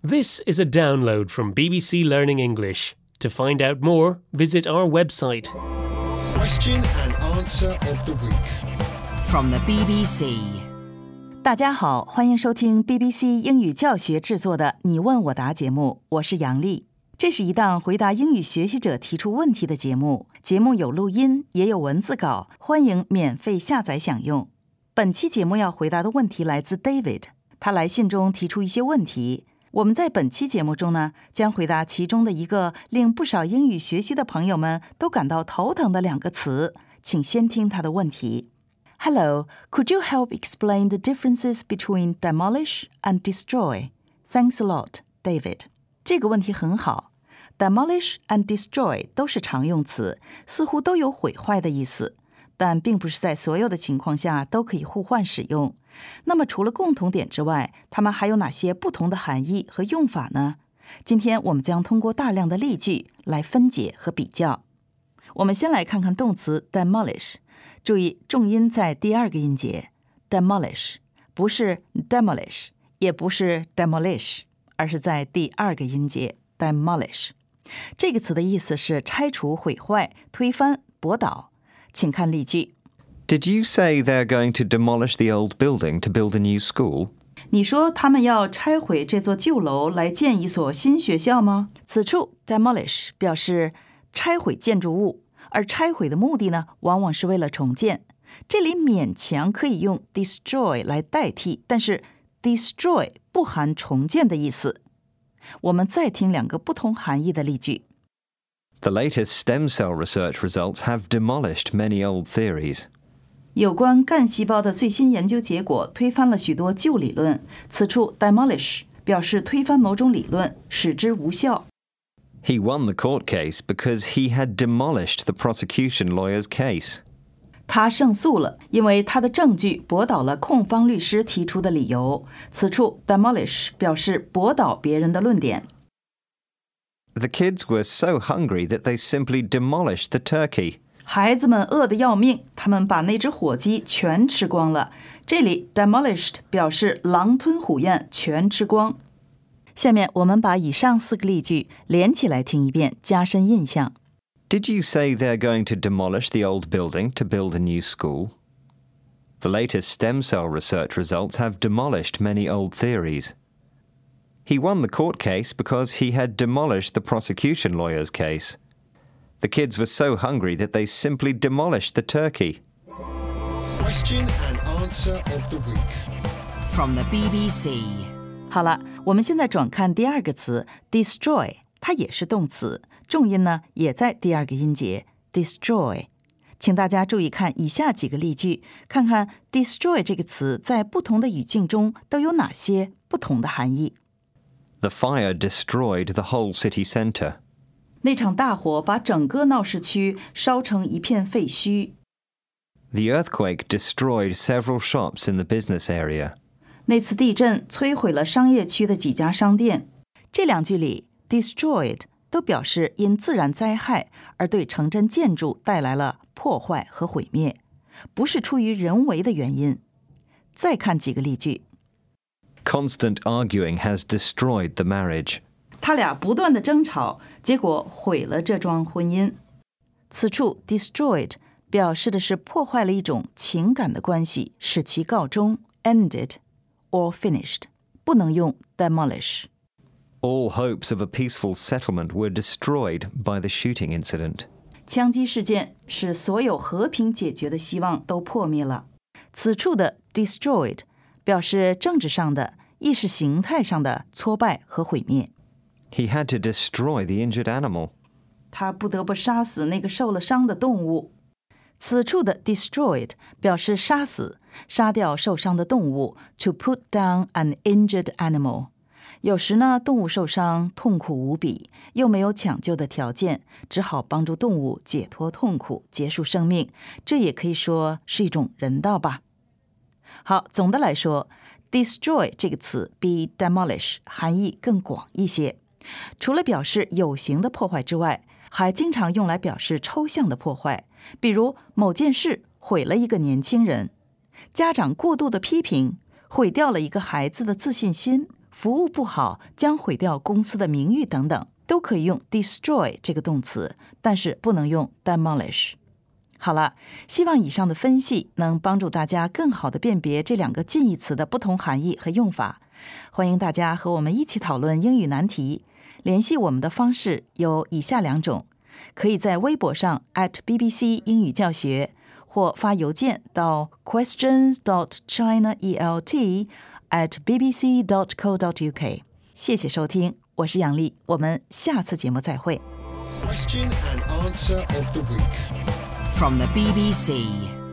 This is a download from BBC Learning English. To find out more, visit our website. Question and answer of the week. From the BBC. 大家好，欢迎收听 BBC 英语教学制作的你问我答节目，我是杨丽。这是一档回答英语学习者提出问题的节目，节目有录音，也有文字稿，欢迎免费下载享用。本期节目要回答的问题来自 David， 他来信中提出一些问题。我们在本期节目中呢，将回答其中的一个令不少英语学习的朋友们都感到头疼的两个词，请先听他的问题。Hello, could you help explain the differences between demolish and destroy? Thanks a lot, David. 这个问题很好。Demolish and destroy 都是常用词，似乎都有毁坏的意思，但并不是在所有的情况下都可以互换使用。那么除了共同点之外，它们还有哪些不同的含义和用法呢？今天我们将通过大量的例句来分解和比较。我们先来看看动词 demolish， 注意重音在第二个音节 demolish， 不是 demolish， 也不是 demolish， 而是在第二个音节 demolish。 这个词的意思是拆除、毁坏、推翻、驳倒。请看例句。 Did you say they're going to demolish the old building to build a new school? 你说他们要拆毁这座旧楼来建一所新学校吗？此处 demolish 表示拆毁建筑物，而拆毁的目的呢，往往是为了重建。这里勉强可以用 destroy 来代替，但是 destroy 不含重建的意思。我们再听两个不同含义的例句。 The latest stem cell research results have demolished many old theories. 有关干细胞的最新研究结果推翻了许多旧理论。此处 demolish 表示推翻某种理论，使之无效。 He won the court case because he had demolished the prosecution lawyer's case. 他胜诉了，因为他的证据驳倒了控方律师提出的理由。此处 demolish 表示驳倒别人的论点。 The kids were so hungry that they simply demolished the turkey. 孩子们饿得要命，他们把那只火鸡全吃光了。这里 demolished 表示狼吞虎咽，全吃光。下面我们把以上四个例句连起来听一遍，加深印象。 Did you say they're going to demolish the old building to build a new school? The latest stem cell research results have demolished many old theories. He won the court case because he had demolished the prosecution lawyer's case. The kids were so hungry that they simply demolished the turkey. Question and answer of the week. From the BBC. 好了，我们现在转看第二个词 destroy， 它也是动词，重音呢也在第二个音节 destroy。请大家注意看以下几个例句，看看 destroy 这个词在不同的语境中都有哪些不同的含义。 The fire destroyed the whole city centre. 那场大火把整个闹市区烧成一片废墟。 The earthquake destroyed several shops in the business area. 那次地震摧毁了商业区的几家商店。这两句里 destroyed 都表示因自然灾害而对城镇建筑带来了破坏和毁灭，不是出于人为的原因。再看几个例句。 Constant arguing has destroyed the marriage. 他俩不断的争吵，结果毁了这桩婚姻。此处 destroyed 表示的是破坏了一种情感的关系，使其告终 ended or finished， 不能用 demolish。 All hopes of a peaceful settlement were destroyed by the shooting incident. 枪击事件使所有和平解决的希望都破灭了。此处的 destroyed 表示政治上的、意识形态上的挫败和毁灭。 He had to destroy the injured animal. 他不得不杀死那个受了伤的动物。此处的 destroyed 表示杀死、杀掉受伤的动物 to put down an injured animal。 有时呢，动物受伤痛苦无比，又没有抢救的条件，只好帮助动物解脱痛苦，结束生命。这也可以说是一种人道吧。好，总的来说 destroy 这个词比 demolish 含义更广一些。除了表示有形的破坏之外，还经常用来表示抽象的破坏，比如某件事毁了一个年轻人，家长过度的批评毁掉了一个孩子的自信心， 服务不好将毁掉公司的名誉等等，都可以用 destroy 这个动词，但是不能用 demolish。好了，希望以上的分析能帮助大家更好地辨别这两个近义词的不同含义和用法。欢迎大家和我们一起讨论英语难题。联系我们的方式有以下两种，可以在微博上 @BBC 英语教学，或发邮件到 questions.chinaelt@bbc.co.uk。 谢谢收听，我是杨丽，我们下次节目再会。 Question and answer of the week. From the BBC.